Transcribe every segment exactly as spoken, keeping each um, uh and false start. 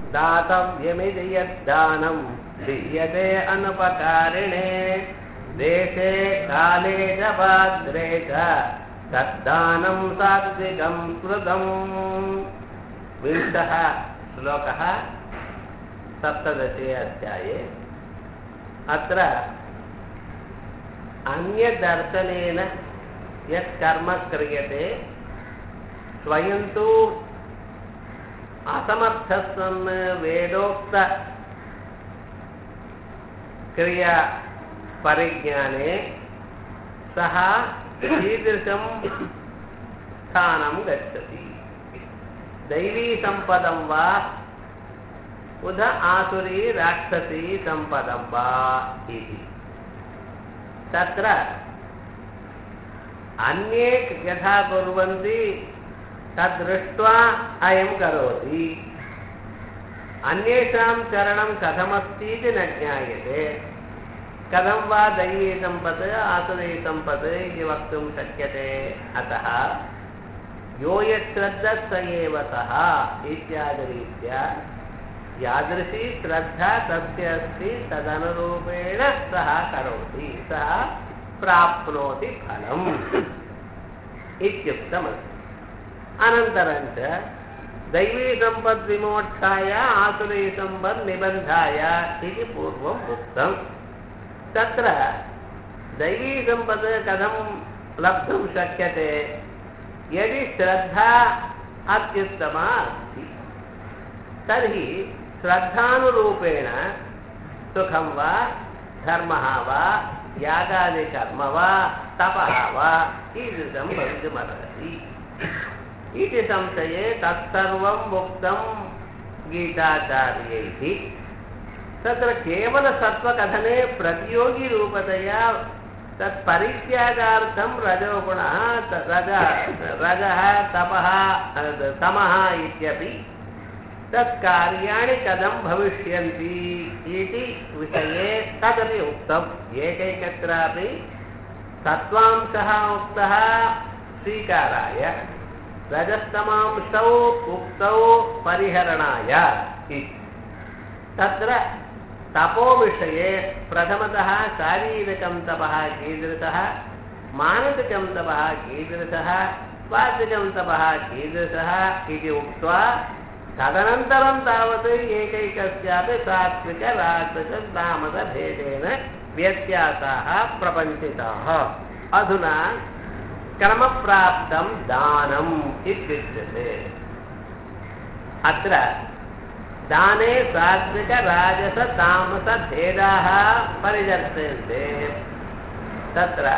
दातव्यमिति यद्दानं दीयते अनुपकारिणे देशे काले च पात्रे च तद्दानं सात्विकं कृतं। विंशः श्लोकः सप्तदशे अध्याये। अत्र अन्यदर्शनेन यत् कर्म क्रियते स्वयं तु असमर्थः वेदोक्त क्रिया परिज्ञाने सः कीदृशं स्थानं गच्छति। दैवी संपदं वा उद आसुरी राक्षसी संपदं वा इति। तत्र अन्ये यथा कुर्वन्ति तद्दृष्ट्वा अयं करोति। अन्येषां चरणं कथमस्ति इति न ज्ञायते। कथं वा दैवी सम्पत् आसुरी सम्पत् इति वक्तुं शक्यते। अतः यो यच्छ्रद्धः स एव सः इत्यादिरीत्या यादृशी श्रद्धा तस्य अस्ति तदनुरूपेण सः करोति, सः प्राप्नोति फलम् इत्युक्तमस्ति। अनन्तरं च दैवी सम्पद्विमोक्षाय आसुरी सम्पद्निबन्धाय इति पूर्वम् उक्तम्। तत्र दैवी सम्पत् कथं लब्धुं शक्यते? यदि श्रद्धा अत्युत्तमा अस्ति तर्हि श्रद्धानुरूपेण सुखं वा धर्मः वा यागादिकर्म वा तपः वा ईदृशं भवितुमर्हति इति संशये तत्सर्वम् उक्तं गीताचार्यैः। तत्र केवलसत्त्वकथने प्रतियोगिरूपतया तत्परित्यागार्थं रजोगुणः रज रजः तपः तमः इत्यपि तत्कार्याणि कथं भविष्यन्ति इति विषये तदपि उक्तम्। एकैकत्रापि सत्त्वांशः उक्तः स्वीकाराय, रजस्तमांशौ उक्तौ परिहरणाय इति। तत्र तपो विषये प्रथमतः शारीरिकं तपः कीदृशः, मानसिकं तपः कीदृशः, वाचिकं तपः कीदृशः इति उक्त्वा तदनन्तरं तावत् एकैकस्यापि सात्विक राजस तामस भेदेन व्यत्यासाः प्रपञ्चिताः। अधुना क्रमप्राप्तं दानम् इत्युच्यते। अत्र दाने सात्विक राजस तामस भेदाः परिदर्श्यन्ते। तत्र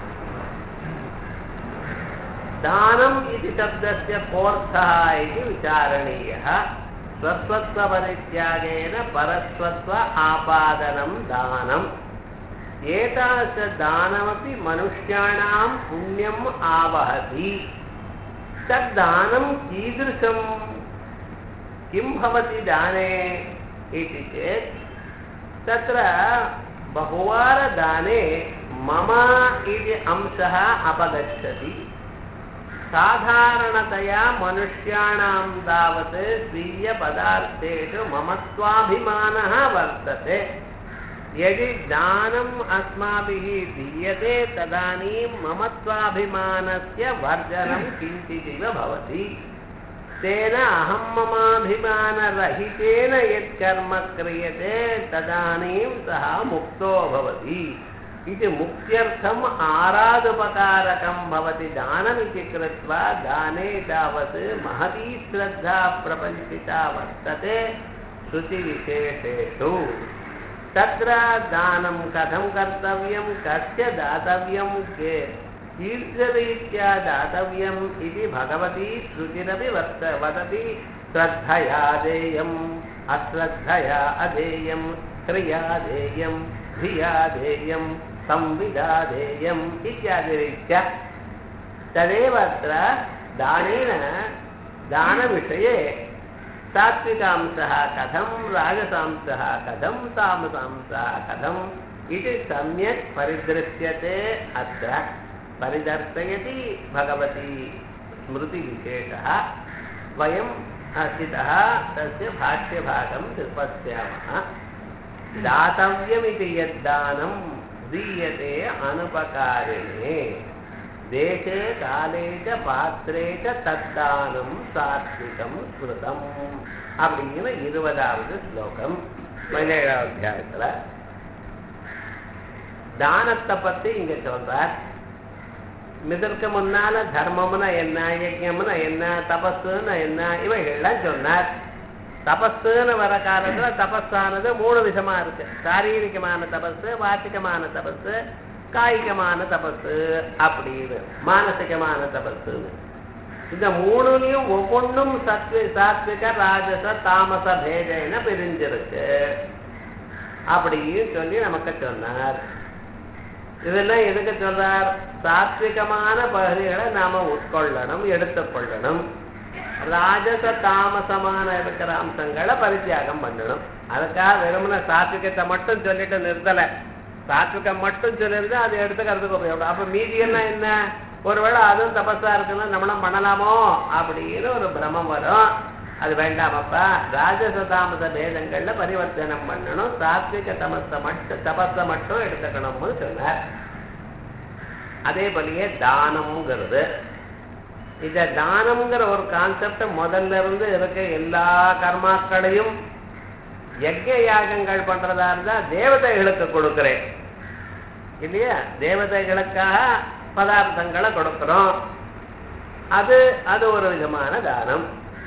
दानम् इति शब्दस्य कोऽर्थः इति विचारणीयः। स्वस्वत्वपरित्यागेन परस्वत्व आपादनं दानम्। एतादृशदानमपि मनुष्याणां पुण्यम् आवहति। तद्दानं कीदृशं किं भवति दाने इति चेत् तत्र बहुवारदाने मम इति अंशः अपगच्छति। साधारणतया मनुष्याणां तावत् स्वीयपदार्थेषु ममत्वाभिमानः वर्तते। यदि दानम् अस्माभिः दीयते तदानीं ममत्वाभिमानस्य वर्जनं किञ्चिदिव भवति। तेन अहं ममाभिमानरहितेन यत्कर्म क्रियते तदानीं सः मुक्तो भवति इति मुक्त्यर्थम् आराधोपकारकं भवति दानमिति कृत्वा दाने तावत् महती श्रद्धा प्रपञ्चिता वर्तते श्रुतिविशेषेषु। तत्र दानं कथं कर्तव्यं, कस्य दातव्यं, के कीदृशरीत्या दातव्यम् इति भगवती श्रुतिरपि वर्त वदति। श्रद्धया देयम्, अश्रद्धया अधेयं, क्रिया देयं, धिया देयं, संविदा देयम् इत्यादिरीत्या। तदेव अत्र दानेन दानविषये सात्विकांशः कथं, राजसांशः कथं, तामसांशः कथम् इति सम्यक् परिदृश्यते। अत्र परिदर्शयति भगवती स्मृतिविशेषः। वयं अस्थितः तस्य भाष्यभागं पश्यामः। दातव्यमिति यद्दानं दीयते अनुपकारिणे देशे काले च पात्रे च तद्दानं सात्विकं स्मृतम् அப்படின்னு இருபதாவது ஸ்லோகம் பதினேழாவது அத்தியாயத்துல தானத்தை பத்தி இங்க சொல்றார். இதற்கு முன்னால தர்மம்னா என்ன, யஜ்ஞம்னா என்ன, தபஸ்னா என்ன இவைகள்லாம் சொன்னார். தபஸ்ன்னு வர காலத்துல தபஸானது மூணு விதமா இருக்கு. சாரீரிகமான தபஸ், வாச்சிகமான தபஸ், காய்கமான தபஸ் அப்படின்னு மானசிகமான தபஸ். இந்த மூணுலையும் ஒவ்வொன்றும் சத்வி சாத்விக ராஜச தாமச பேதேன பிரிஞ்சிருக்கு அப்படின்னு சொல்லி நமக்கு சொன்னார். இதெல்லாம் எதுக்கு சொல்றார்? சாத்விகமான பகுதிகளை நாம உட்கொள்ளணும், எடுத்துக்கொள்ளணும். ராஜச தாமசமான இருக்கிற அம்சங்களை பரித்தியாகம் பண்ணணும். அதுக்காக வெறுமன சாத்விகத்தை மட்டும் சொல்லிட்டு நிறுத்தலை. சாத்விகம் மட்டும் சொல்லிருந்து அதை எடுத்துக்கிறதுக்கு உபயோகம். அப்ப மீதி எல்லாம் என்ன? ஒருவேளை அதுவும் தபஸா இருக்குன்னா நம்மளும் பண்ணலாமோ அப்படின்னு ஒரு பிரமம் வரும். அது வேண்டாமப்பா. ராஜச தாமச பேதங்கள்ல பரிவர்த்தனம் பண்ணணும். சாத்விக தமச மட்டும் தபஸை மட்டும் எடுத்துக்கணும்னு சொன்னார். அதே போலயே தானம்ங்கிறது, இந்த தானம்ங்கிற ஒரு கான்செப்ட் முதல்ல இருந்து இருக்க எல்லா கர்மாக்களையும் யஜ்ஞ யாகங்கள் பண்றதா இருந்தா தேவதைகளுக்கு கொடுக்கிறேன் இல்லையா? தேவதைகளுக்காக பதார்த்தங்களை கொடுக்கிறோம். அது அது ஒரு விதமான தானம்.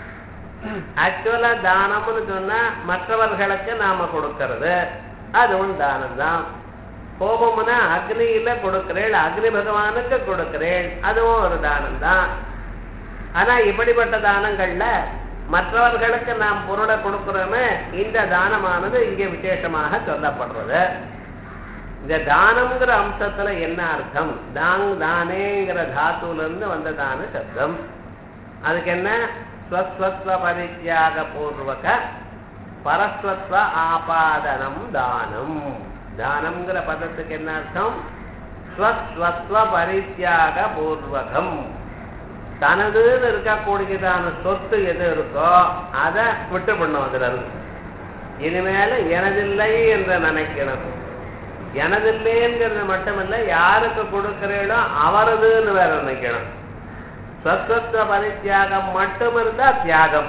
ஆக்சுவலா தானம்னு சொன்னா மற்றவர்களுக்கு நாம கொடுக்கறது, அதுவும் தானம் தான். கோபம்னா அக்னியில கொடுக்கிறேன், அக்னி பகவானுக்கு கொடுக்கிறேன், அதுவும் ஒரு தானம் தான். ஆனா இப்படிப்பட்ட தானங்கள்ல மற்றவர்களுக்கு நாம் பொருளை கொடுக்கிறோமே, இந்த தானமானது இங்கே விசேஷமாக சொல்லப்படுறது. இந்த தானம்ங்கிற அம்சத்துல என்ன அர்த்தம்? தாங் தானேங்கிற தாத்துல இருந்து வந்ததான சப்தம். அதுக்கு என்ன? ஸ்வஸ்வத்வ பரித்யாக பூர்வக பரஸ்வத்வ ஆபாதனம் தானம். தானம்ங்கிற பதத்துக்கு என்ன அர்த்தம்? ஸ்வஸ்வத்வ பரித்யாக பூர்வகம். தனதுன்னு இருக்கக்கூடியதான சொத்து எது இருக்கோ அதை விட்டு பண்ணும். அதுல இருந்து இனிமேல எனதில்லை என்று நினைக்கணும். எனதில்லைங்கிறது மட்டுமில்லை, யாருக்கு கொடுக்கிறீங்களோ அவரதுன்னு வேற நினைக்கணும். ஸ்வஸ்வத்வ பரித்யாகம் மட்டும் இருந்தா தியாகம்.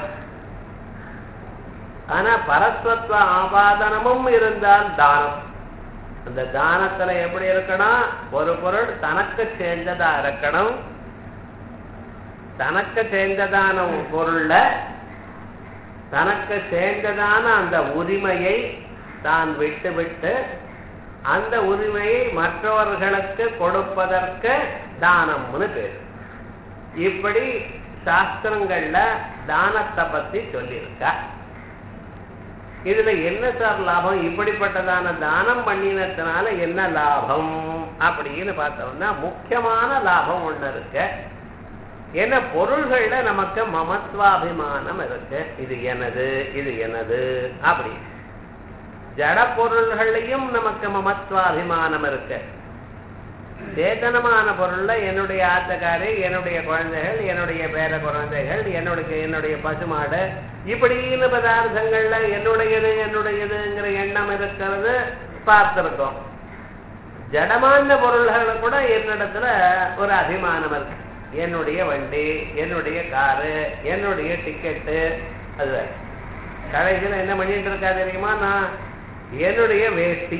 ஆனா பரஸ்வத்வ ஆபாதனமும் இருந்தால் தானம். அந்த தானத்துல எப்படி இருக்கணும்? ஒரு பொருள் தனக்கு சேர்ந்ததா இருக்கணும். தனக்கு சேர்ந்ததான பொருள்ல தனக்கு சேர்ந்ததான அந்த உரிமையை தான் விட்டு விட்டு அந்த உரிமையை மற்றவர்களுக்கு கொடுப்பதற்கு தானம்னு பேர். இப்படி சாஸ்திரங்கள்ல தானத்தை பத்தி சொல்லியிருக்க. இதுல என்ன சார் லாபம்? இப்படிப்பட்டதான தானம் பண்ணினதுனால என்ன லாபம் அப்படின்னு பார்த்தோம்னா முக்கியமான லாபம் ஒண்ணு இருக்கு. ஏன்னா பொருள்கள்ல நமக்கு மமத்வாபிமானம் இருக்கு. இது எனது, இது எனது அப்படி. ஜட பொருள்களையும் நமக்கு மமத்வாபிமானம் இருக்கு. சேதனமான பொருள்ல என்னுடைய ஆத்தக்காரி, என்னுடைய குழந்தைகள், என்னுடைய பேர குழந்தைகள், என்னுடைய என்னுடைய பசுமாடு, இப்படின்னு பதார்த்தங்கள்ல என்னுடையது என்னுடையதுங்கிற எண்ணம் இருக்கிறது பார்த்திருக்கோம். ஜடமான பொருள்கள் கூட என்னிடத்துல ஒரு அபிமானம் இருக்கு. என்னுடைய வண்டி, என்னுடைய காரு, என்னுடைய டிக்கெட்டு. அது கடைசியில் என்ன பண்ணிட்டு இருக்கா தெரியுமா? நான் என்னுடைய வேஷ்டி.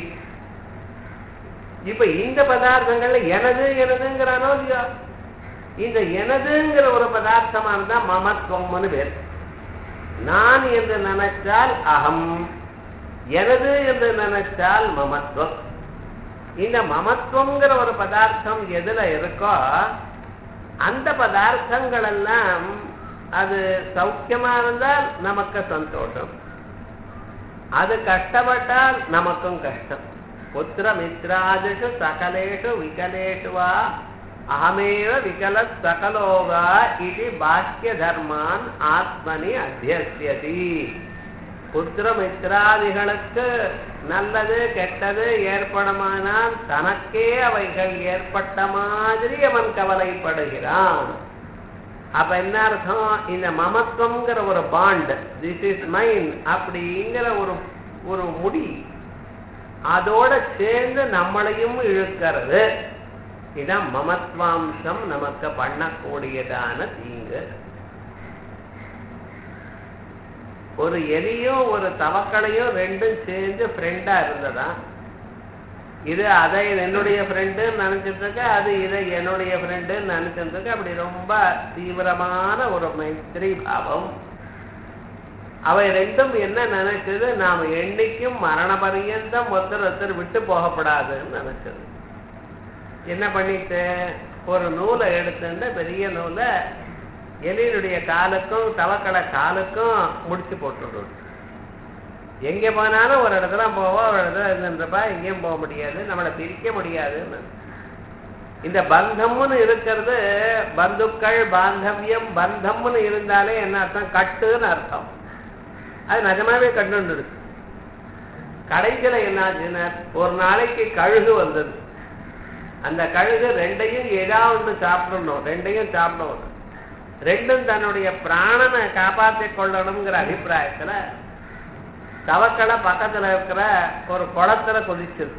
இப்ப இந்த பதார்த்தங்கள்ல எனது எனதுங்கிறானோ இல்லையா? இந்த எனதுங்கிற ஒரு பதார்த்தமானதா மமத்துவம்னு பேர். நான் என்று நினைச்சால் அகம், எனது என்று நினைச்சால் மமத்துவம். இந்த மமத்துவங்கிற ஒரு பதார்த்தம் எதுல இருக்கோ அந்த பதார்த்தங்கள் எல்லாம் அது சௌக்கியமா இருந்தால் நமக்கு சந்தோஷம், அது கஷ்டப்பட்டால் நமக்கும் கஷ்டம். புத்திர மித்ராதிஷு சகலேஷு விகலேஷு வா அகமேவ விகல சகலோகா இது பாக்கிய தர்மான் ஆத்மனி அத்தியஸ்யதி. புத்திர மித்ராதிகளுக்கு நல்லது கெட்டது ஏற்படுமானால் தனக்கே அவைகள் ஏற்பட்ட மாதிரி அவன் கவலைப்படுகிறான். அப்ப என்ன அர்த்தம்? இந்த மமத்துவங்கிற ஒரு பாண்ட், திஸ் இஸ் மைன் அப்படிங்கிற ஒரு ஒரு முடி அதோட சேர்ந்து நம்மளையும் இழுக்கிறது. இதான் மமத்வாம்சம் நமக்கு பண்ணக்கூடியதான தீங்கு. ஒரு எலியும் ஒரு தவக்களையும் ரெண்டும் சேர்ந்து ஃப்ரெண்டா இருந்ததா, இது அதை என்னுடைய ஃப்ரெண்டுன்னு நினைச்சிட்டு இருக்க, அது இதை என்னுடைய ஃப்ரெண்டுன்னு நினைச்சிட்டு இருக்க. அப்படி ரொம்ப தீவிரமான ஒரு மைத்திரி பாவம். அவை ரெண்டும் என்ன நினைச்சது? நாம என்னைக்கும் மரண பரியந்தம் ஒருத்தர் ஒருத்தர் விட்டு போகப்படாதுன்னு நினைச்சது. என்ன பண்ணிட்டு ஒரு நூலை எடுத்துட்டு பெரிய நூலை எலியினுடைய காலுக்கும் தவக்கடை காலுக்கும் முடிச்சு போட்டுடுறது. எங்க போனாலும் ஒரு இடத்துல போவோம், ஒரு இடத்துல இருந்துருப்பா, எங்கேயும் போக முடியாது, நம்மளை பிரிக்க முடியாதுன்னு. இந்த பந்தம்னு இருக்கிறது, பந்துக்கள் பாந்தவியம் பந்தம்னு இருந்தாலே என்ன அர்த்தம்? கட்டுன்னு அர்த்தம். அது நிஜமாவே கட்டுன்னு இருக்கு. கடைசியில என்னாச்சுன்னா ஒரு நாளைக்கு கழுகு வந்தது. அந்த கழுகு ரெண்டையும் ஏதாவது ஒன்று சாப்பிடணும், ரெண்டையும் சாப்பிடணும். ரெண்டும் தன்னுடைய பிராணனை காப்பாற்றிக் கொள்ளணுங்கிற அபிப்பிராயத்துல தவக்களை பக்கத்துல இருக்கிற ஒரு குளத்துல குதிச்சது.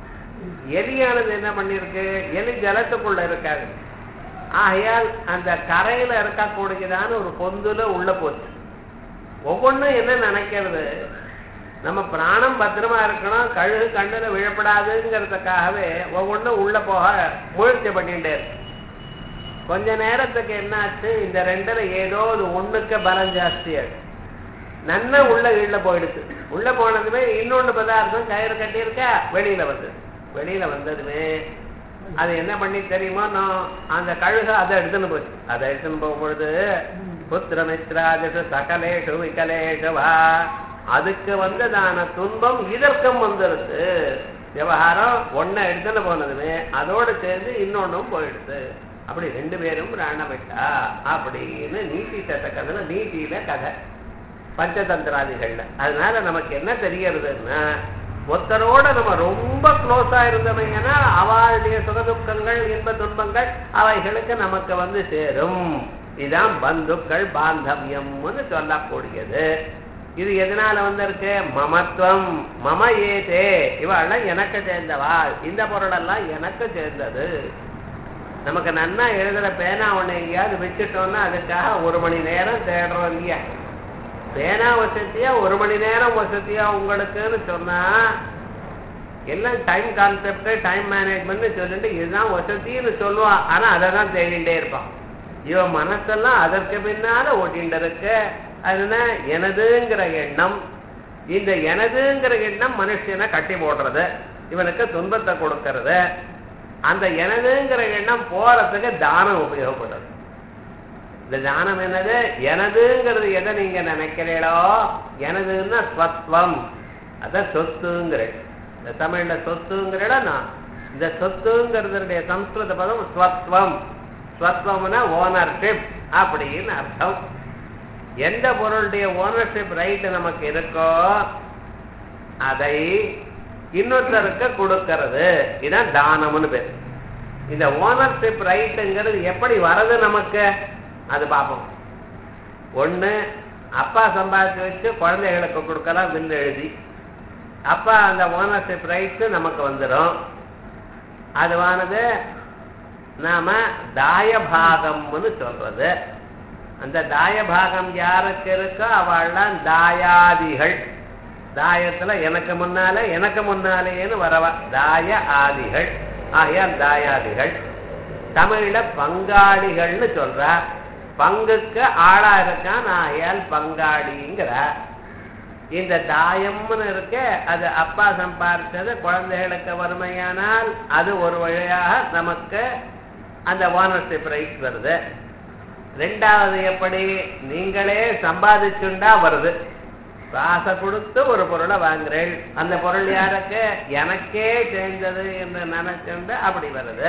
எலியானது என்ன பண்ணிருக்கு? எலி ஜலத்துக்குள்ள இருக்காது. ஆகையால் அந்த கரையில இருக்கக்கூடியதான ஒரு பொந்துல உள்ள போச்சு. ஒவ்வொன்றும் என்ன நினைக்கிறது? நம்ம பிராணம் பத்திரமா இருக்கணும், கழுகு கண்ணுல விழப்படாதுங்கிறதுக்காகவே ஒவ்வொன்றும் உள்ள போக முயற்சி பண்ணிட்டே இருக்கு. கொஞ்ச நேரத்துக்கு என்னாச்சு? இந்த ரெண்டுல ஏதோ ஒரு ஒண்ணுக்கு பலம் ஜாஸ்தியாச்சு. நன்னா உள்ள கீழ போயிடுச்சு. உள்ள போனதுமே இன்னொன்னு பதார்த்தம் கயிறு கட்டியிருக்கா, வெளியில வந்து வெளியில வந்ததுமே அது என்ன பண்ணி தெரியுமா? நான் அந்த கழுகை அதை எடுத்துன்னு போச்சு. அதை எடுத்துன்னு போகும்பொழுது புத்திரமித்ராதிஷு சகலேஷு விகலேஷவா, அதுக்கு வந்ததான துன்பம் இதற்கும் வந்துருது. விவகாரம் ஒன்ன எடுத்துன்னு போனதுமே அதோடு சேர்ந்து இன்னொன்னும் போயிடுது. அப்படி ரெண்டு பேரும் பிராணமிட்டா அப்படின்னு நீதி சட்ட கதை, நீதியில கதை பஞ்சதந்திராதிகள்ல. அதனால நமக்கு என்ன தெரியறதுன்னா, ஒருத்தரோட நம்ம ரொம்ப க்ளோஸா இருந்தவங்கன்னா அவளுடைய சுகதுக்கங்கள் இன்ப துன்பங்கள் அவைகளுக்கு நமக்கு வந்து சேரும். இதுதான் பந்துக்கள் பாந்தவியம்னு சொல்லக்கூடியது. இது எதனால வந்திருக்கு? மமத்துவம். மம ஏதே, இவாள்லாம் எனக்கு சேர்ந்தவா, இந்த பொருளெல்லாம் எனக்கு சேர்ந்தது. நமக்கு நன்னா எழுதுற பேனா ஒண்ணு எங்கேயாவது வச்சுட்டோம்னா அதுக்காக ஒரு மணி நேரம் தேடுறோம் இல்லையா? பேனா வசதியா ஒரு மணி நேரம் வசதியா உங்களுக்குன்னு சொன்னா எல்லாம் டைம் கான்செப்ட் டைம் மேனேஜ்மெண்ட் சொல்லிட்டு இதுதான் வசதின்னு சொல்லுவான். ஆனா அதை தான் தேடிட்டே இருப்பான். இவன் மனசெல்லாம் அதற்கு பின்னால ஓட்டிட்டு இருக்கு. அதுனா எனதுங்கிற எண்ணம். இந்த எனதுங்கிற எண்ணம் மனுஷனை கட்டி போடுறது, இவனுக்கு துன்பத்தை கொடுக்கறது. அந்த எனதுங்கிற எண்ணம் போறதுக்கு தானம் உபயோகப்படுறது. இந்த தானம் என்னது? எனதுங்கிறது எதை நீங்க நினைக்கிறீங்களோ, எனதுன்னா ஸ்வத்வம், அதான் சொத்துங்கிற. இந்த தமிழ்ல சொத்துங்கிற நான் இந்த சொத்துங்கிறதுடைய சம்ஸ்கிருத பதம் ஸ்வத்வம். ஸ்வத்வம்னா ஓனர்ஷிப் அப்படின்னு அர்த்தம். எந்த பொருளுடைய ஓனர்ஷிப் ரைட் நமக்கு இருக்கோ அதை இன்னொருத்தருக்கு கொடுக்கறது, இதான் தானம்னு பேர். இந்த ஓனர்ஷிப் ரைட்டுங்கிறது எப்படி வரது நமக்கு அது பார்ப்போம். ஒண்ணு, அப்பா சம்பாதிச்சு வச்சு குழந்தைகளுக்கு கொடுக்கலாம் பில் எழுதி, அப்பா அந்த ஓனர்ஷிப் ரைட்டு நமக்கு வந்துடும். அதுவானது நாம தாயபாகம்னு சொல்றது. அந்த தாயபாகம் யாருக்கு இருக்கோ அவள்லாம் தாயாதிகள். தாயத்துல எனக்கு முன்னால எனக்கு முன்னாலேன்னு வரவா தாய ஆதிகள். ஆகையால் தாயாதிகள். தமிழ்ல பங்காளிகள்னு சொல்ற. பங்குக்கு ஆளா இருக்கான், ஆகையால் பங்காளிங்கிற. இந்த தாயம்னு இருக்க அது அப்பா சம்பாதிச்சது குழந்தைகளுக்கு வறுமையானால் அது ஒரு வழியாக நமக்கு அந்த ஓனர்ஷிப் ரைட் வருது. ரெண்டாவது எப்படி? நீங்களே சம்பாதிச்சுண்டா வருது. காசை கொடுத்து ஒரு பொருளை வாங்குறேன், அந்த பொருள் யாருக்கு? எனக்கே சேர்ந்தது என்று நினைச்சுண்டு அப்படி வருது.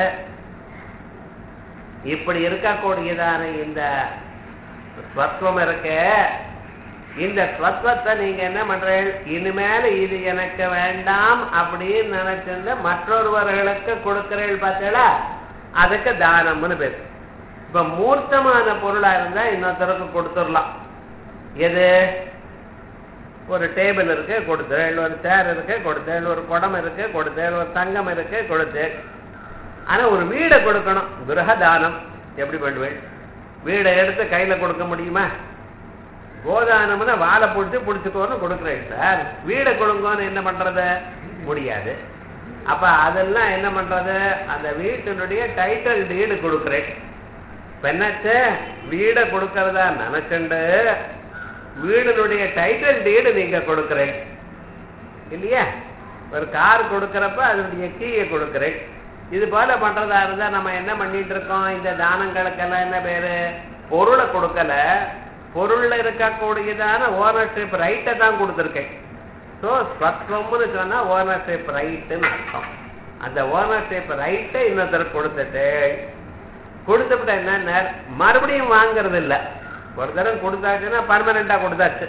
இப்படி இருக்கக்கூடியதான இந்த ஸ்வத்வம் இருக்க, இந்த ஸ்வத்வத்தை நீங்க என்ன பண்றீங்க? இனிமேல் இது எனக்கு வேண்டாம் அப்படின்னு நினைச்சுண்டு மற்றொருவர்களுக்கு கொடுக்கிறீர்கள் பார்த்தீங்களா, அதுக்கு தானம்னு பேரு. இப்ப மூர்த்தமான பொருளா இருந்தா இன்னொருத்தருக்கு கொடுத்துடலாம். எது? ஒரு டேபிள் இருக்கு கொடுத்தேன், ஒரு சேர் இருக்கு கொடுத்தேன், ஒரு குடம் இருக்கு கொடுத்தேன், ஒரு தங்கம் இருக்கு கொடுத்தேன். ஆனா ஒரு வீடை கொடுக்கணும், கிரகதானம். எப்படி பண்ணுவேன்? வீடை எடுத்து கையில கொடுக்க முடியுமா? கோதானம்னா வாழை பிடிச்சி பிடிச்சிக்கோன்னு கொடுக்குறேன் சார். வீடை கொடுங்கன்னு என்ன பண்றது? முடியாது. அப்ப அதெல்லாம் என்ன பண்றது? அந்த வீட்டினுடைய டைட்டில் டீடு கொடுக்குறேன். பெண்ணாச்சு வீடை கொடுக்கறதா நினைச்சுண்டு வீடுனுடைய டைட்டில் டீடு நீங்க கொடுக்குறேன் இல்லையா? ஒரு கார் கொடுக்கறப்ப அதனுடைய கீயை கொடுக்குறேன். இது போல பண்றதா இருந்தா நம்ம என்ன பண்ணிட்டு இருக்கோம்? இந்த தானங்களுக்கெல்லாம் என்ன பேரு? பொருளை கொடுக்கல, பொருள்ல இருக்கக்கூடியதான ஓனர்ஷிப் ரைட்டை தான் கொடுத்துருக்கேன். ஸோ ஸ்வத்வம்னு சொன்னா ஓனர்ஷிப் ரைட்டுன்னு அர்த்தம். அந்த ஓனர்ஷிப் ரைட்டை இன்னொருத்தருக்கு கொடுத்துட்டு கொடுத்துவிட்ட என்ன மறுபடியும் வாங்கறது இல்லை. ஒரு தரம் கொடுத்தாச்சுன்னா பர்மனண்டா கொடுத்தாச்சு.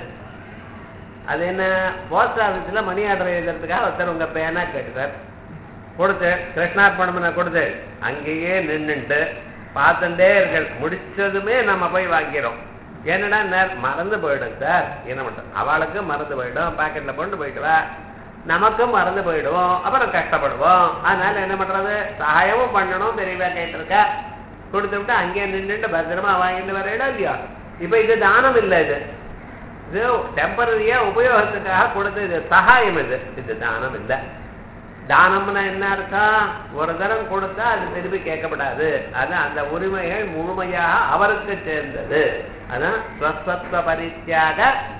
அது என்ன? போஸ்ட் ஆஃபீஸ்ல மணி ஆர்டர் எழுதுறதுக்காக ஒருத்தர் உங்க பேனா கேட்டுக்கார், கொடுத்து கிருஷ்ணார்பணம்னா கொடுத்து அங்கேயே நின்றுட்டு பார்த்துட்டே இருக்க. முடிச்சதுமே நம்ம போய் வாங்கிறோம். என்னடா மறந்து போயிடும் சார். என்ன பண்றோம்? அவளுக்கு மறந்து போயிடும், பாக்கெட்ல கொண்டு போயிடுவா, நமக்கும் மறந்து போயிடுவோம், அப்புறம் கஷ்டப்படுவோம். அதனால என்ன பண்றது? சகாயமும் பண்ணணும். பெரியவா கேட்டிருக்கா கொடுத்து விட்டு அங்கேயே நின்றுட்டு பத்திரமா வாங்கிட்டு வர இடம் இல்லையா? இப்ப இது தானம் இல்லை, இது இது டெம்பரரியா உபயோகத்துக்காக கொடுத்து இது சகாயம். இது இது தானம் இல்லை. தானம்னா என்ன அர்த்தம்? ஒரு தரம் கொடுத்தா அது திருப்பி கேட்கப்படாது. அது அந்த உரிமைகள் முழுமையாக அவருக்கு சேர்ந்தது. அதான் ஸ்வஸ்வத்வ பரித்தியாக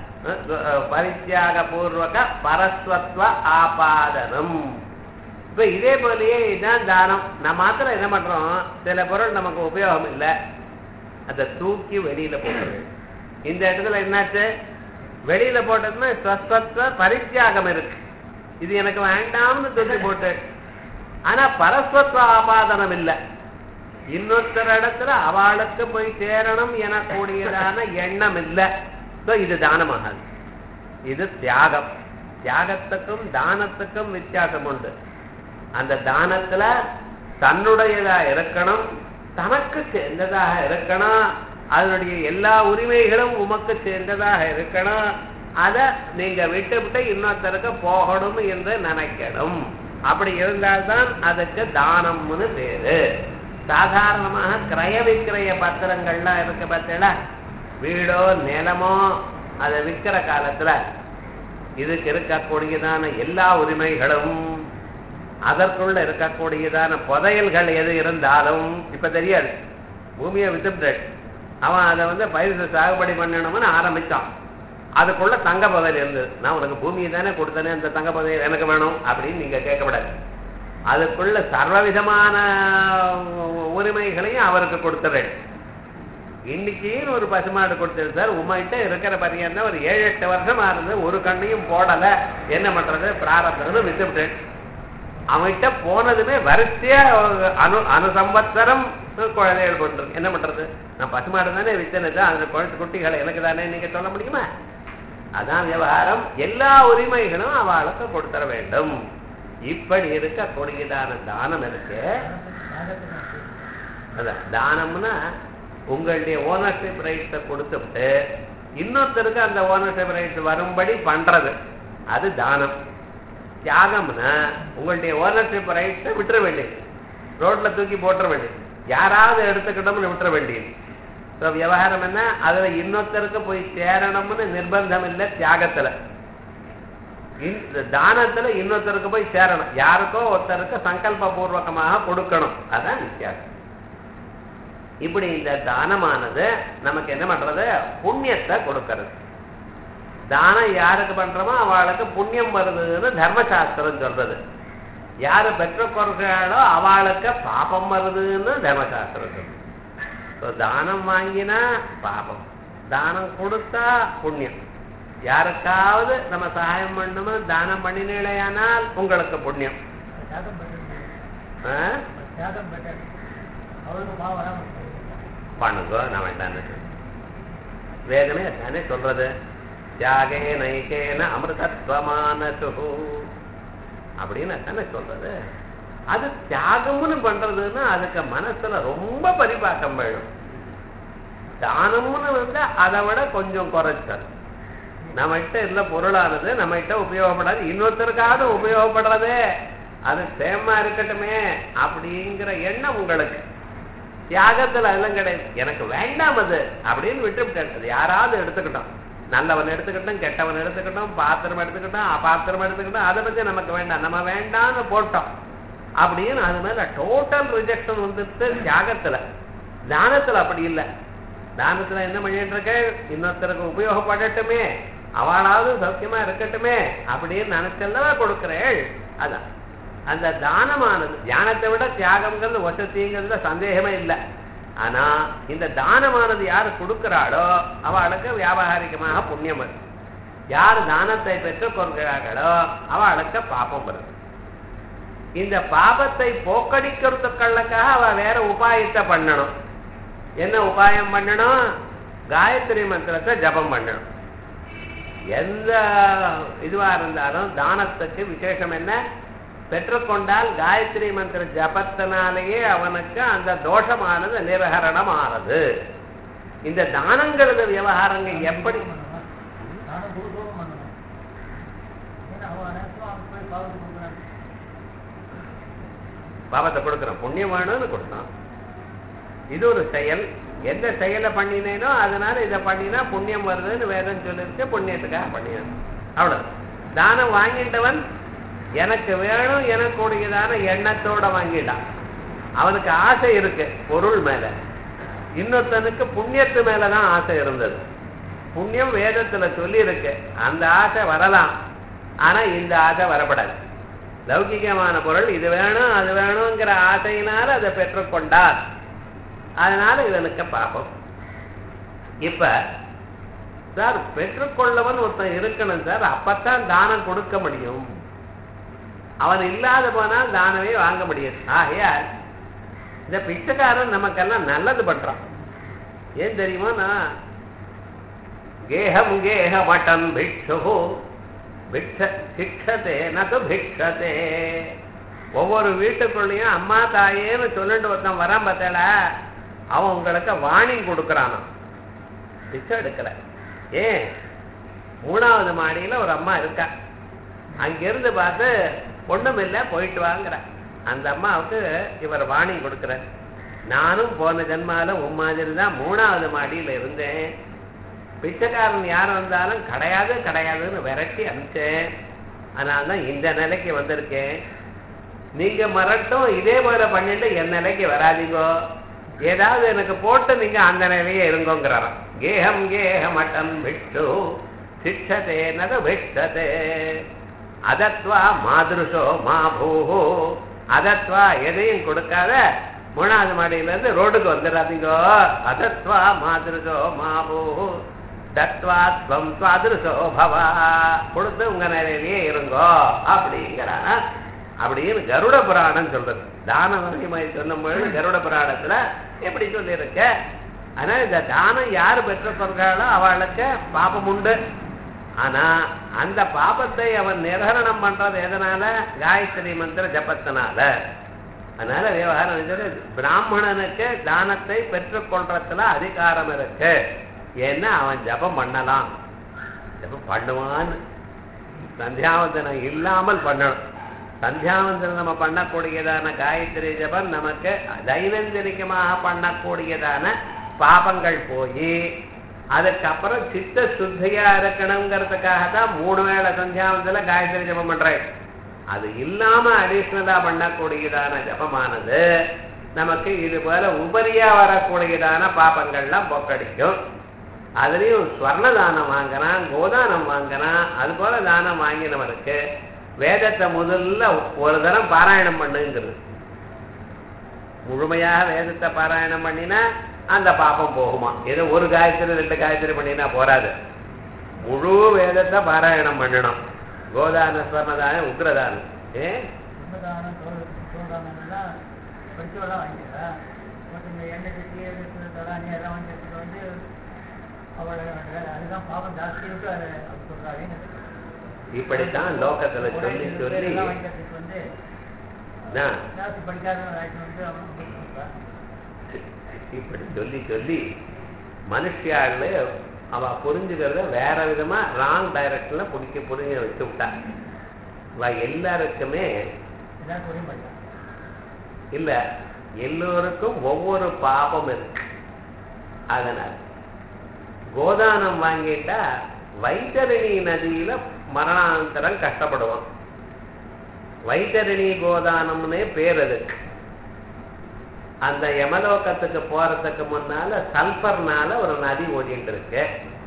பரித்தியாக பூர்வக பரஸ்வத்வ ஆபாதனம். இப்ப இதே போலயே இதுதான் தானம். நம்ம மாத்திரம் என்ன பண்றோம்? சில பொருள் நமக்கு உபயோகம் இல்லை, அதை தூக்கி வெளியில போடுறது. இந்த இடத்துல என்னாச்சு? வெளியில போட்டதுன்னா ஸ்வஸ்வத்வ பரித்தியாகம் இருக்கு. இது எனக்கு வேண்டாம்னு தூக்கி போட்டு, ஆனா பரஸ்வத்வ ஆபாதனம் இல்லை. இன்னொருத்தர் இடத்துல அவளுக்கு போய் சேரணும் எனக்கூடியதான எண்ணம் இல்லை. இது தானமாகாது. இது தியாகம். தியாகத்துக்கும் தானத்துக்கும் வித்தியாசம் உண்டு. அந்த தானத்துல தன்னுடையதா இருக்கணும், தனக்கு சேர்ந்ததாக இருக்கணும், அதனுடைய எல்லா உரிமைகளும் உமக்கு சேர்ந்ததாக இருக்கணும். அதை நீங்க விட்டு விட்டு இன்னொருத்தருக்கு போகணும் என்று நினைக்கணும். அப்படி இருந்தால்தான் அதுக்கு தானம்னு பேரு. சாதாரணமாக கிரய விக்கிரய பத்திரங்கள்லாம் இருக்கு பார்த்தீங்களா? வீடோ நிலமோ அதை விற்கிற காலத்துல இதுக்கு இருக்கக்கூடியதான எல்லா உரிமைகளும், அதற்குள்ள இருக்கக்கூடியதான புதையல்கள் எது இருந்தாலும் இப்ப தெரியாது. பூமியை வித்துட்டு அவன் அதை வந்து பயிர் சாகுபடி பண்ணணும்னு ஆரம்பிச்சான். அதுக்குள்ள தங்க புதையல் இருந்தது. நான் உனக்கு பூமியை தானே கொடுத்தனே, அந்த தங்க புதையல் எனக்கு வேணும் அப்படின்னு நீங்க கேட்கக்கூடாது. அதுக்குள்ள சர்வவிதமான உரிமைகளையும் அவருக்கு கொடுத்துறேன். இன்னைக்கு ஒரு பசுமாடு கொடுத்தது சார், உமாயிட்ட இருக்கிற பரியன்னா ஒரு ஏழு எட்டு வருஷமா இருந்து ஒரு கண்ணையும் போடல, என்ன பண்றது? பிராரப்தம்னு வித்துவிட்டேன். அவன்கிட்ட போனதுமே வரிசையா அனு அனுசம்பத்தரம் குழந்தைகள் கொண்டு என்ன பண்றது? நான் பசுமாடு தானே வித்தனது, அந்த குழந்தை குட்டிகளை எனக்கு தானே நீங்க சொல்ல முடியுமா? அதான் விவகாரம். எல்லா உரிமைகளும் அவளுக்கு கொடுத்துட வேண்டும். இப்படி இருக்கக்கூடியதான தானம் இருக்கு. அதான் தானம்னா உங்களுடைய ஓனர்ஷிப் ரைட்ஸை கொடுத்துட்டு இன்னொருத்தருக்கு அந்த ஓனர்ஷிப் ரைட்ஸ் வரும்படி பண்றது, அது தானம். தியாகம்னா உங்களுடைய ஓனர்ஷிப் ரைட்ஸை விட்டுற வேண்டியது, ரோட்ல தூக்கி போட்டுற வேண்டியது, யாராவது எடுத்துக்கிட்டோம்னு விட்டுற வேண்டியது. ஸோ விவகாரம் என்ன? அதுல இன்னொருத்தருக்கு போய் சேரணும்னு நிர்பந்தம் இல்லை. தியாகத்துல தானத்துல இன்னொருத்தருக்கு போய் சேரணும், யாருக்கோ ஒருத்தருக்கு சங்கல்ப பூர்வகமாக கொடுக்கணும். அதான் வித்தியாசம். இப்படி இந்த தானமானது நமக்கு என்ன பண்றது? புண்ணியத்தை கொடுக்கறது. தானம் யாருக்கு பண்றோமோ அவளுக்கு புண்ணியம் வருதுன்னு தர்மசாஸ்திரம் சொல்றது. யாரு பெற்றுக்கொள்கிறாளோ அவளுக்கு பாபம் வருதுன்னு தர்மசாஸ்திரம் சொல்றது. தானம் வாங்கினா பாபம், தானம் கொடுத்தா புண்ணியம். யாருக்காவது நம்ம சகாயம் பண்ணுமோ தானம் பண்ணினேயானால் உங்களுக்கு புண்ணியம். பண்ணுங்க, நான் வேண்டான்னு வேதமே தானே சொல்றது. தியாகே நைகேன அமிர்தத்வமானசு அப்படின்னு தானே சொல்றது. அது தியாகம்னு பண்றதுன்னா அதுக்கு மனசுல ரொம்ப பரிபாக்கம் வேணும். தானம்னு வந்து அதை விட கொஞ்சம் குறைச்சல். நம்மகிட்ட இருந்த பொருளானது நம்மகிட்ட உபயோகப்படாது, இன்னொருத்தருக்காவது உபயோகப்படுறதே அது சேமா இருக்கட்டுமே அப்படிங்கிற எண்ணம் உங்களுக்கு. தியாகத்துல அதெல்லாம் கிடையாது. எனக்கு வேண்டாம் அது அப்படின்னு விட்டு யாராவது எடுத்துக்கிட்டோம், நல்லவன் எடுத்துக்கிட்டோம், கெட்டவன் எடுத்துக்கிட்டோம், பாத்திரம் எடுத்துக்கிட்டோம், அபாத்திரம் எடுத்துக்கிட்டோம், அதை பத்தி நமக்கு வேண்டாம், நம்ம வேண்டாம்னு போட்டோம் அப்படின்னு அது மேல டோட்டல் ரிஜெக்ஷன் வந்துட்டு தியாகத்துல. தானத்துல அப்படி இல்லை. தானத்துல என்ன பண்ணிட்டு இருக்க, இன்னொருத்தருக்கு உபயோகப்படட்டுமே, அவளாவது சௌக்கியமா இருக்கட்டுமே அப்படின்னு நினைச்சல்லவா கொடுக்கிறேள். அதான் அந்த தானமானது. தியானத்தை விட தியாகம்ங்கிறது வசதிங்கிறதுல சந்தேகமே இல்லை. ஆனா இந்த தானமானது யாரு கொடுக்கிறாளோ அவளுக்கு வியாபாரிகமாக புண்ணியம் வருது. யார் தானத்தை பெற்றுக் கொள்கிறார்களோ அவளுக்கு பாபம் வருது. இந்த பாபத்தை போக்கடிக்கிறதுக்காக அவ வேற உபாயத்தை பண்ணணும். என்ன உபாயம் பண்ணணும்? காயத்ரி மந்திரத்தை ஜபம் பண்ணணும். எந்த இதுவா இருந்தாலும் தானத்துக்கு விசேஷம் என்ன? பெற்றுக்கொண்டால் காயத்ரி மந்திர ஜபத்தினாலேயே அவனுக்கு அந்த தோஷமானது நிரகரணம் ஆனது. இந்த தானங்களது விவகாரங்கள் எப்படி பாவத்தை கொடுக்கிறோம், புண்ணியம் வேணும்னு கொடுத்தோம். இது ஒரு செயல். எந்த செயலை பண்ணினேனோ அதனால இதை பண்ணினா புண்ணியம் வருதுன்னு வேதம் சொல்லிருக்கு, புண்ணியத்துக்காக பண்ணினான். அவ்வளவு. தானம் வாங்கிட்டவன் எனக்கு வேணும் எனக்குடையதான எண்ணத்தோட வாங்கிட்டான். அவனுக்கு ஆசை இருக்கு பொருள் மேல, இன்னொருத்தனுக்கு புண்ணியத்து மேலதான் ஆசை இருந்தது. புண்ணியம் வேதத்துல சொல்லி இருக்கு, அந்த ஆசை வரலாம், ஆனா இந்த ஆசை வரப்படாது. லௌகிகமான பொருள் இது வேணும் அது வேணுங்கிற ஆசையினால அதை பெற்றுக்கொண்டார், அதனால இவனுக்கு பாபம். இப்ப சார் பெற்றுக்கொள்ளவன் ஒருத்தன் இருக்கணும் சார், அப்பத்தான் தானம் கொடுக்க முடியும். அவன் இல்லாத போனால் தானமே வாங்க முடியாது. ஆகையால் இந்த பிச்சைக்காரன் நமக்கெல்லாம் நல்லது பண்றான். ஏன் தெரியுமா? கேகம் கேக மட்டன் பிக்ஷு பிக்ஷதே நது பிக்ஷதே. ஒவ்வொரு வீட்டுக்குள்ளேயும் அம்மா தாயேன்னு சொல்லிட்டு ஒருத்தன் வரான் பார்த்தல, அவன் உங்களுக்கு வார்னிங் கொடுக்கறானா, பிச்சை எடுக்கல. ஏன்? மூணாவது மாடியில ஒரு அம்மா இருக்கா, அங்கிருந்து பார்த்து ஒண்ணும் இல்லை போயிட்டு வாங்குற. அந்த அம்மாவுக்கு இவர் வார்னிங் கொடுக்குற, நானும் போன ஜென்மால உன் மாதிரி தான் மூணாவது மாடியில இருந்தேன், பிச்சைக்காரன் யார் வந்தாலும் கிடையாது கிடையாதுன்னு விரட்டி அனுப்பிச்சேன், அதனால்தான் இந்த நிலைக்கு வந்திருக்கேன். நீங்க மறட்டும் இதே மாதிரி பண்ணிட்டு என் நிலைக்கு வராதிங்கோ, ஏதாவது எனக்கு போட்டு நீங்க அந்த நிலையே இருங்கோங்கிறாராம். கேகம் கேக மட்டன் விட்டு சிக்ஷதே நது விக்ஷதே அதத்வா மாதுருஷோ மாபூஹோ. அதத்வா எதையும் கொடுக்காத மூணாவது மாடியில இருந்து ரோடுக்கு வந்துடாதீங்கோ. அதத்வா மாதுருஷோ மாபூஹோ தத்வா ஸ்வம் சுவாதுருஷோ பவா. கொடுத்து உங்க நிலையிலேயே இருங்கோ அப்படிங்கிறான. அப்படின்னு கருட புராணம் சொல்றது. தான மகிமை சொல்லும் பொழுது கருட புராணத்துல எப்படி சொல்லியிருக்க. அதனால இந்த தானம் யாரு பெற்றுக்கொள்கிறாளோ அவளுக்கு பாபம் உண்டு. ஆனா அந்த பாபத்தை அவன் நிரகரணம் பண்றது எதனால? காயத்ரி மந்திர ஜபத்தினால. அதனால விவகாரம் பிராமணனுக்கு தானத்தை பெற்றுக்கொள்றதுல அதிகாரம் இருக்கு. ஏன்னா அவன் ஜபம் பண்ணலாம், ஜபம் பண்ணுவான்னு. சந்தியாவந்தனம் இல்லாமல் பண்ணணும். சந்தியாவந்தனம் நம்ம பண்ணக்கூடியதான காயத்ரி ஜபம் நமக்கு தைனந்திரிகமாக பண்ணக்கூடியதான பாபங்கள் போய் அதுக்கப்புறம் சித்த சுத்தியா இருக்கணுங்கிறதுக்காக தான் மூணு வேளை சந்தியாவந்தல காயத்ரி ஜபம் பண்றேன். அது இல்லாம அடிஷனலா பண்ணக்கூடியதான ஜபமானது நமக்கு இது போல உபரியா வரக்கூடியதான பாபங்கள்லாம் போக்கடிக்கும். அதுலயும் ஸ்வர்ண தானம் வாங்கினான், கோதானம் வாங்கினான், அது போல தானம் வாங்கினவனுக்கு வேதத்தை முதல்ல ஒரு தரம் பாராயணம் பண்ணுங்கிறது. முழுமையாக வேதத்தை பாராயணம் பண்ணினா அந்த பாப்பம் போகுமா? ஏதோ ஒரு காயத்ரி ரெண்டு காயத்ரி பண்ணினா போராது, முழு வேதத்தை பாராயணம் பண்ணணும். கோதான ஸ்வர்ணதானம் உக்ரதானம் ஏ இப்படித்தான் லோகத்துல சொல்லி சொல்லி இப்படி சொல்லி சொல்லி மனுஷியாளு அவ புரிஞ்சுக்கிறத வேற விதமா ராங் டைரக்ஷன்ல பிடிக்க புரிஞ்ச வச்சு விட்டா. அவ எல்லாருக்குமே இல்ல, எல்லோருக்கும் ஒவ்வொரு பாபம் இருக்கு. அதனால கோதானம் வாங்கிட்டா வைத்தரணி நதியில மரணாந்தரம் கஷ்டப்படுவோம். வைத்தரணி கோதானம்னே பேர் அதுக்கு. அந்த யமலோகத்துக்கு போறதுக்கு முன்னால சல்பர்னால ஒரு நதி ஓடிட்டு இருக்கு.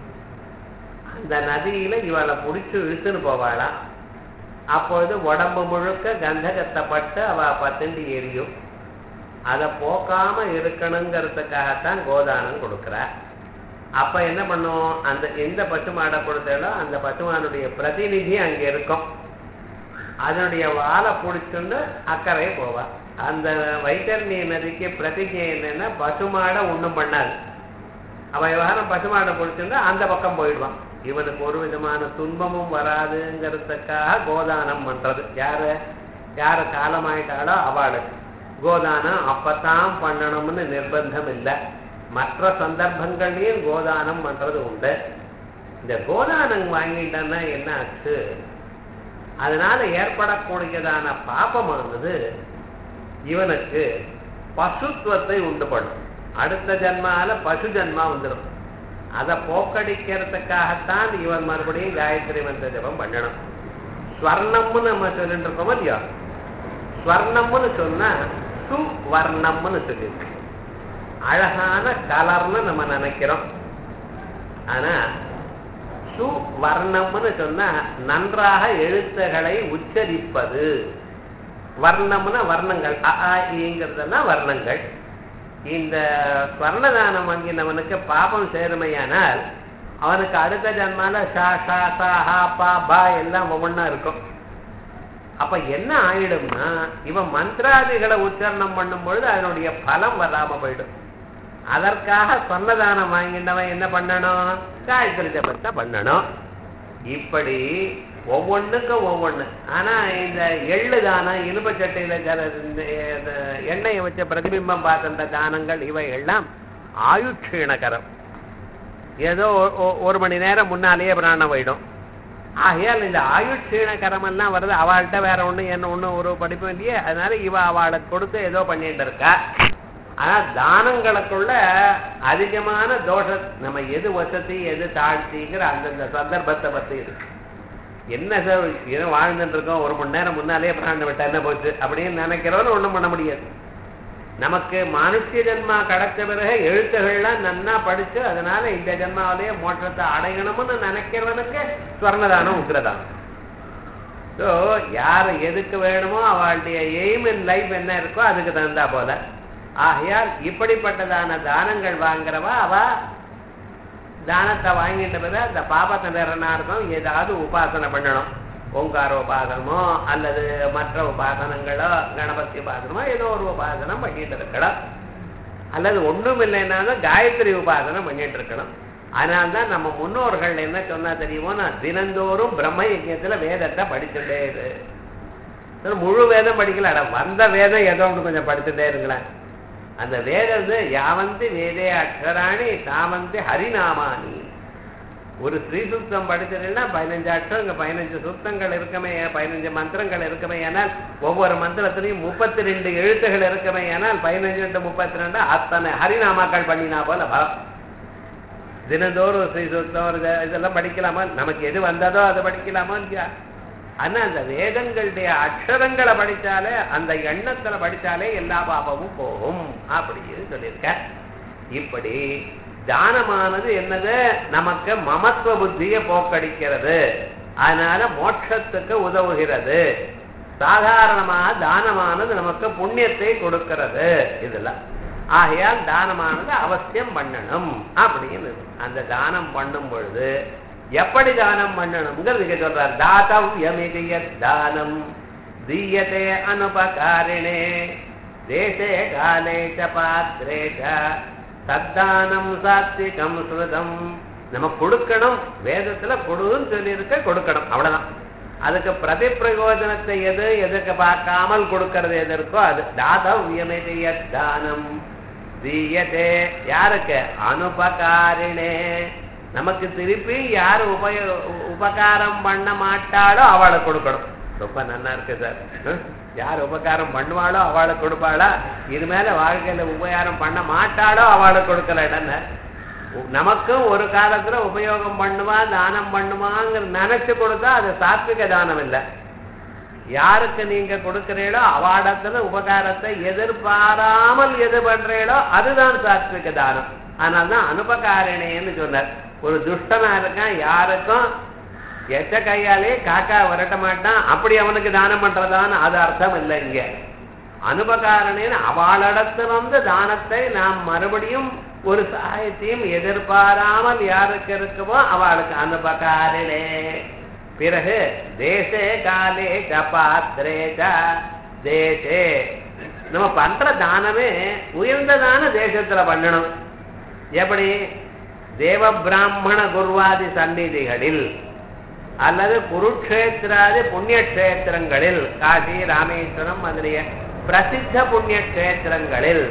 அந்த நதியில இவளை புடிச்சு இழுத்துன்னு போவாளாம். அப்பொழுது உடம்பு முழுக்க கந்தகத்தப்பட்டு அவ பத்தண்டி எரியும். அதை போக்காம இருக்கணுங்கிறதுக்காகத்தான் கோதானம் கொடுக்குறா. அப்ப என்ன பண்ணும், அந்த எந்த பசுமாடை கொடுத்தாலும் அந்த பசுமானுடைய பிரதிநிதி அங்க இருக்கும். அதனுடைய வாழை பிடிச்சுண்டு அக்கறையே போவா. அந்த வைத்தரணி நதிக்கு பிரதிஜை என்னன்னா பசுமாடை ஒண்ணும் பண்ணாது. அவ விவகாரம் பசுமாடை பிடிச்சுண்டு அந்த பக்கம் போயிடுவான். இவனுக்கு ஒரு விதமான துன்பமும் வராதுங்கிறதுக்காக கோதானம் பண்றது. யாரு யாரு காலமாயிட்டாலோ அவளுக்கு கோதானம் அப்பத்தான் பண்ணணும்னு நிர்பந்தம் இல்லை. மற்ற சந்தர்ப்பங்கள்லயும் கோதானம் பண்றது உண்டு. இந்த கோதானம் வாங்கிட்டோன்னா என்ன ஆச்சு, அதனால ஏற்படக்கூடியதான பாபமானது இவனுக்கு பசுத்துவத்தை உண்டு பண்ணும். அடுத்த ஜன்மால பசு ஜன்மா வந்துடும். அதை போக்கடிக்கிறதுக்காகத்தான் இவன் மறுபடியும் காயத்ரி மந்திர ஜபம் பண்ணணும். ஸ்வர்ணம்னு நம்ம சொல்லிட்டு இருக்கோம் இல்லையா, ஸ்வர்ணம்னு சொன்னா சுவர்ணம்னு சொல்லியிருக்கு. அழகான கலர்னு நம்ம நினைக்கிறோம். ஆனா சுவர்ணம்னு சொன்னா நன்றாக எழுத்துகளை உச்சரிப்பது. வர்ணம்னா வர்ணங்கள், அங்கிறதெல்லாம் வர்ணங்கள். இந்த ஸ்வர்ணதானம் வாங்கினவனுக்கு பாபம் சேருமையானால் அவனுக்கு அடுத்த ஜன்மால ஷா ஷா சா ஹா பா பா எல்லாம் ஒவ்வொன்னா இருக்கும். அப்ப என்ன ஆயிடும்னா இவன் மந்திராதிகளை உச்சாரணம் பண்ணும் பொழுது அதனுடைய பலம் வராம போயிடும். அதற்காக சொன்னதானம் வாங்கினவன் என்ன பண்ணணும், காயத்ரி ஜபத்தை பண்ணணும். இப்படி ஒவ்வொன்றுக்கும் ஒவ்வொன்று. ஆனா இந்த எள்ளு தானம், இனிப்பு சட்டையில எண்ணெயை வச்ச பிரதிபிம்பம் பார்த்த தானங்கள் இவை எல்லாம் ஆயுட்சீணகரம். ஏதோ ஒரு மணி நேரம் முன்னாலேயே பிராணம் போயிடும். ஆகையால் இந்த ஆயுட்சீணகரம் எல்லாம் வருது. அவள்கிட்ட வேற ஒண்ணு என்ன ஒண்ணு ஒரு படிப்பு வேண்டிய, அதனால இவ அவளுக்கு கொடுத்து ஏதோ பண்ணிட்டு இருக்கா. ஆனா தானங்களுக்குள்ள அதிகமான தோஷம் நம்ம எது வசதி எது தாழ்த்திங்கிற அந்தந்த சந்தர்ப்பத்தை பத்தி இருக்கு. என்ன சார் ஏதோ வாழ்ந்துட்டு இருக்கோம், ஒரு மணி நேரம் முன்னாலே பிராணம் விட்டா என்ன போச்சு அப்படின்னு நினைக்கிறவன்னு ஒண்ணும் பண்ண முடியாது. நமக்கு மனுஷ ஜென்மா கிடைச்ச பிறகு எழுத்துகள்லாம் நன்னா படிச்சு அதனால இந்த ஜென்மாவிலேயே மோட்சத்தை அடையணும்னு நினைக்கிறவனுக்கு ஸ்வர்ணதானம் உக்ரதானம். ஸோ யார் எதுக்கு வேணுமோ அவளுடைய எய்ம் இன் லைஃப் என்ன இருக்கோ அதுக்கு தகுந்தா போல. ஆகையால் இப்படிப்பட்டதான தானங்கள் வாங்குறவா அவ தானத்தை வாங்கிட்ட பிறகு அந்த பாபத்தை நிறனார்த்தம் ஏதாவது உபாசனை பண்ணணும். ஓங்கார உபாசனமோ அல்லது மற்ற உபாசனங்களோ கணபதி உபாசனமோ ஏதோ ஒரு உபாசனம் பண்ணிட்டு இருக்கணும். அல்லது ஒன்றும் இல்லைன்னாலும் காயத்ரி உபாசனம் பண்ணிட்டு இருக்கணும். அதனால்தான் நம்ம முன்னோர்கள் என்ன சொன்னா தெரியுமோ, நான் தினந்தோறும் பிரம்ம யஜ்ஞத்துல வேதத்தை படிச்சுட்டே இரு. முழு வேதம் படிக்கல, வந்த வேதம் ஏதோ ஒன்று கொஞ்சம் படிச்சுட்டே இருங்களேன். அந்த வேதம் யாவந்தி வேதே அக்ஷராணி தாவந்தி ஹரிநாமானி. ஒரு ஸ்ரீ சுத்தம் படிச்சதுன்னா பதினஞ்சு அக்ஷரம், இங்க பதினஞ்சு சுத்தங்கள் இருக்கமே, பதினஞ்சு மந்திரங்கள் இருக்கமே. ஆனால் ஒவ்வொரு மந்திரத்திலையும் முப்பத்தி ரெண்டு எழுத்துகள் இருக்கமே. ஆனால் பதினஞ்சு ரெண்டு முப்பத்தி ரெண்டு அத்தனை ஹரிநாமாக்கள் பண்ணினா போல பலம். தினந்தோறும் ஸ்ரீ சுத்தம் இதெல்லாம் படிக்கலாமா, நமக்கு எது வந்ததோ அதை படிக்கலாமா இல்லையா? ஆனா அந்த வேதங்களுடைய அக்ஷரங்களை படிச்சாலே அந்த எண்ணத்துல படிச்சாலே எல்லா பாபமும் போகும் அப்படின்னு சொல்லியிருக்க. இப்படி தானமானது என்னது, நமக்கு மமத்துவ புத்தியை போக்கடிக்கிறது. அதனால மோட்சத்துக்கு உதவுகிறது. சாதாரணமாக தானமானது நமக்கு புண்ணியத்தை கொடுக்கிறது. இதெல்லாம் ஆகையால் தானமானது அவசியம் பண்ணணும் அப்படின்னு. அந்த தானம் பண்ணும் பொழுது எப்படி தானம் பண்ணணும்ங்கிறது சொல்றார். தாத்தவ்யமிதியத் தானம் தீயதே அனுபகாரிணே தேசே காலே ச பாத்ரே ச தத்தானம் சாத்விகம் ஸ்ருதம். நம்ம கொடுக்கணும், வேதத்துல கொடுன்னு சொல்லியிருக்க கொடுக்கணும், அவ்வளவுதான். அதுக்கு பிரதி பிரயோஜனத்தை எது எதுக்கு பார்க்காமல் கொடுக்கறது எது இருக்கோ அது தாத்தவ்யமிதியத் தானம் தீயதே யாருக்கு அனுபகாரிணே நமக்கு திருப்பி யார் உபயோ உபகாரம் பண்ண மாட்டாளோ அவளை கொடுக்கணும். ரொம்ப நல்லா இருக்கு சார். யார் உபகாரம் பண்ணுவாளோ அவளை கொடுப்பாளா, இது மேல வாழ்க்கையில உபகாரம் பண்ண மாட்டாளோ அவளை கொடுக்கலன்னு. நமக்கும் ஒரு காலத்துல உபயோகம் பண்ணுவா தானம் பண்ணுவாங்கிற நினைச்சு கொடுத்தா அது சாத்விக தானம் இல்லை. யாருக்கு நீங்க கொடுக்கிறீளோ அவாடத்துல உபகாரத்தை எதிர்பாராமல் எது பண்றீளோ அதுதான் சாத்விக தானம். அதனால்தான் அனுபகாரிணேன்னு சொன்னார். ஒரு துஷ்டனா இருக்கான், யாருக்கும் எச்ச கையாலே காக்கா விரட்ட மாட்டான், அப்படி அவனுக்கு தானம் பண்றதான்னு அது அர்த்தம் இல்லை. இங்க அனுபகாரணேன்னு அவளிடத்துல வந்து தானத்தை நாம் மறுபடியும் ஒரு சகாயத்தையும் எதிர்பாராமல் யாருக்கு இருக்குமோ அவளுக்கு அனுபகாரிணே. பிறகு தேசே காலே பாத்திரே தேசே நம்ம பண்ற தானமே உயர்ந்ததான தேசத்துல பண்ணணும். எப்படி தேவ பிராமண குருவாதி சந்நிதிகளில் அல்லது குருக்ஷேத்திராதி புண்ணிய கஷேத்திரங்களில், காசி ராமேஸ்வரம் முதலிய பிரசித்த புண்ணிய கஷேத்திரங்களில்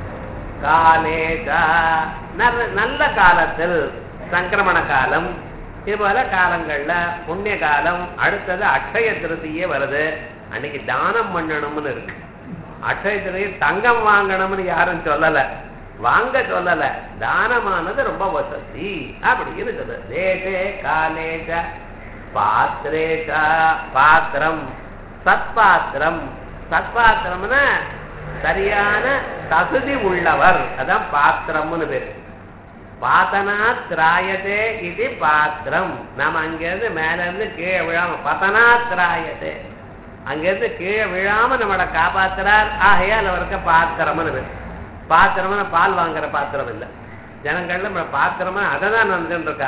காலேஜா நல்ல காலத்தில் சங்கிரமண காலம் இது போல காலங்கள்ல புண்ணிய காலம், அடுத்தது அக்ஷய திருதியே வருது, அன்னைக்கு தானம் பண்ணணும்னு இருக்கு. அக்ஷய திருதியை தங்கம் வாங்கணும்னு யாரும் சொல்லல, வாங்க சொல்லல, தானமானது ரொம்ப வசதி அப்படின்னு சொல்லுது. தேசே காலேஜ பாத்திரேஜ பாத்திரம் சத்பாத்திரம். சத்பாத்திரம்னா சரியான தகுதி உள்ளவர், அதான் பாத்திரம்னு பேரு. பாத்தனாத்ராயதே இது பாத்திரம். நாம அங்கிருந்து மேல இருந்து கீழே விழாம பதனாத்ராயதே அங்கிருந்து கீழே விழாம நம்மளை காப்பாத்துறார். ஆகையால் அவருக்கு பாத்திரம்னு பேரு. பாத்திரம்னா பால் வாங்குற பாத்திரம் இல்லை. ஜனங்கள்ல நம்ம பாத்திரமா அதை தான் நினைச்சுட்டு இருக்கா.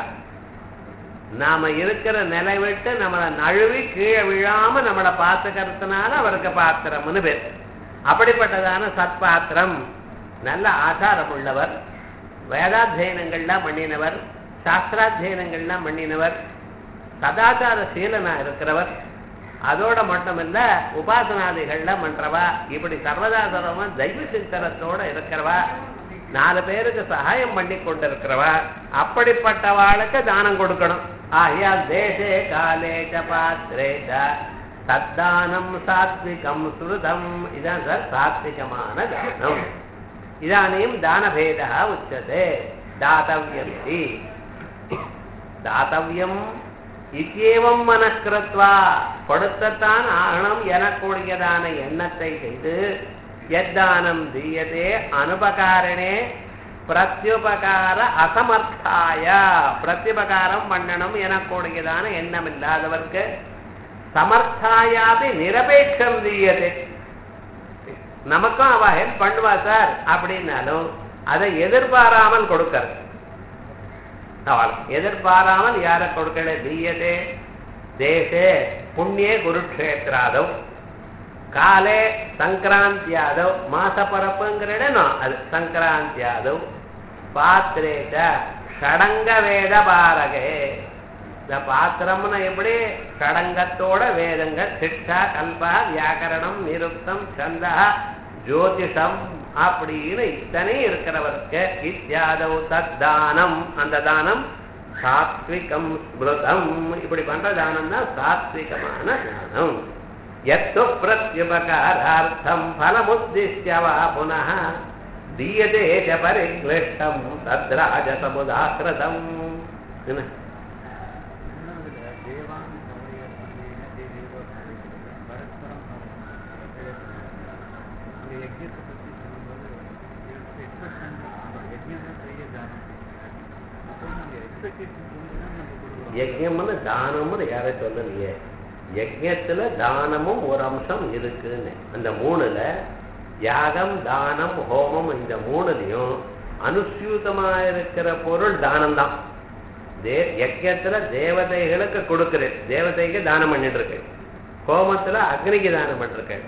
நாம இருக்கிற நிலை விட்டு நம்மளை நழுவி கீழே விழாம நம்மளை பார்த்துக்கிறதுனால அவருக்கு பாத்திரம்னு பேர். அப்படிப்பட்டதான சத்பாத்திரம். நல்ல ஆச்சாரம் உள்ளவர், வேதாத்தியனங்கள்லாம் பண்ணினவர், சாஸ்திராத்தியனங்கள்லாம் பண்ணினவர், சதாச்சார சீலனா இருக்கிறவர், அதோட மட்டும் இல்ல உபாசனாதிகள்லாம் பண்றவா, இப்படி சர்வதாசரமா தெய்வ சிந்தனத்தோட இருக்கிறவா, நாலு பேருக்கு சகாயம் பண்ணி கொண்டிருக்கிறவா, அப்படிப்பட்டவாளுக்கு தானம் கொடுக்கணும். ஆகையால் தேசே காலேஜ பாத்திரேஜ தத்தானம் சாத்விகம் சுருதம். இதான் சார் சாத்விகமான தானம். இதானியும் தானபேதா உச்சதே. தாத்தவ்யம் தாத்தவ்யம் இத்தியேவம் மனக்கிருத்வா கொடுத்தத்தான் ஆகணும் எனக்கூடியதான எண்ணத்தை செய்து எத்தானம் தீயதே அனுபகாரணே பிரத்யுபகார அசமர்த்தாய. பிரத்யுபகாரம் பண்ணணும் எனக்கூடியதான எண்ணம் இல்லாதவர்க்கு சமர்த்தாயாபி நிரபேட்சம் தீயதே. நமக்கும் அவ ஹெல்ப் பண்ணுவா சார் அப்படின்னாலும் அதை எதிர்பாராமல் கொடுக்கறது. எதிர்பாராமல் யார கொடுக்கல. தீயதே தேசே புண்ணிய குருக்ஷேத்ராதவ் காலே சங்கராந்தியாதவ் மாச பரப்புங்கிற இடம் அது சங்கராந்தியாதவ் பாத்திரேஜ ஷடங்க வேத பாரகே. இந்த பாத்திரம்னு எப்படி ஷடங்கத்தோட வேதங்கள் சிக்ஷா கல்பா வியாக்கரணம் நிருக்தம் சந்தா ஜோதிஷம் அப்படின்னு இத்தனை இருக்கிறவருக்கு இத்தியாதவ் தத்தானம். அந்த தானம் சாத்விகம் ஸ்மிருதம். இப்படி பண்ற தானம் தான் சாத்விகமான தானம். எத்து பிரத்யுபகாரார்த்தம் பலமுத்திஷ்யவா புனः தீயதே ச பரிக்ளிஷ்டம் தத்ராஜ சமுதாக்ரதம். யஜ்யம்னு தானம்னு யாரும் சொல்லலையே. யஜ்யத்துல தானமும் ஒரு அம்சம் இருக்குன்னு. அந்த மூணுல யாகம் தானம் ஹோமம் இந்த மூணுலையும் அனுசூதமா இருக்கிற பொருள் தானம் தான். தே யஜ்யத்துல தேவதைகளுக்கு கொடுக்குறேன், தேவதைக்கு தானம் பண்ணிட்டு இருக்கு. ஹோமத்துல அக்னிக்கு தானம் பண்ணிருக்கேன்.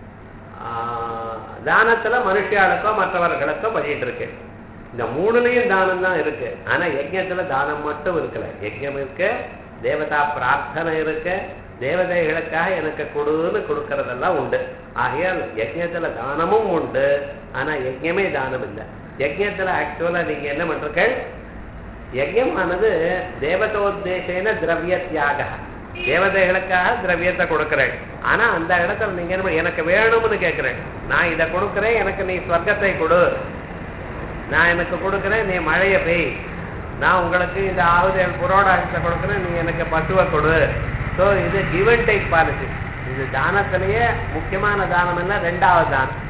தானத்துல மனுஷியாளுக்கோ மற்றவர்களுக்கோ பண்ணிட்டு இருக்கு. இந்த மூணுலையும் தானம் தான் இருக்கு. ஆனா யஜ்யத்துல தானம் மட்டும் இருக்கல. யஜ்யம் இருக்கு, தேவதா பிரார்த்தனை இருக்கு, தேவதைகளுக்காக எனக்கு கொடுன்னு கொடுக்கறதெல்லாம் உண்டு. ஆகையால் யஜ்யத்துல தானமும் உண்டு. ஆனா யஜ்யமே தானம் இல்லை. யஜ்யத்துல ஆக்சுவலா நீங்க என்ன பண்றீர்கள்? யஜ்யமானது தேவதோத்தேசேன திரவிய தியாக, தேவதைகளுக்காக திரவியத்தை கொடுக்கிறேன். ஆனா அந்த இடத்துல நீங்க என்ன, எனக்கு வேணும்னு கேட்கிறேன், நான் இதை கொடுக்கிறேன், எனக்கு நீ ஸ்வர்க்கத்தை கொடு, நான் எனக்கு கொடுக்கிறேன், நீ மழையை பெய், நான் உங்களுக்கு இந்த ஆவது புரோடாகத்தை கொடுக்குறேன், நீ எனக்கு பசுவை கொடு. ஸோ இது கிவ் அண்ட் டேக் பாலிசி. இது தானத்திலேயே முக்கியமான தானம் என்ன, ரெண்டாவது தானம்.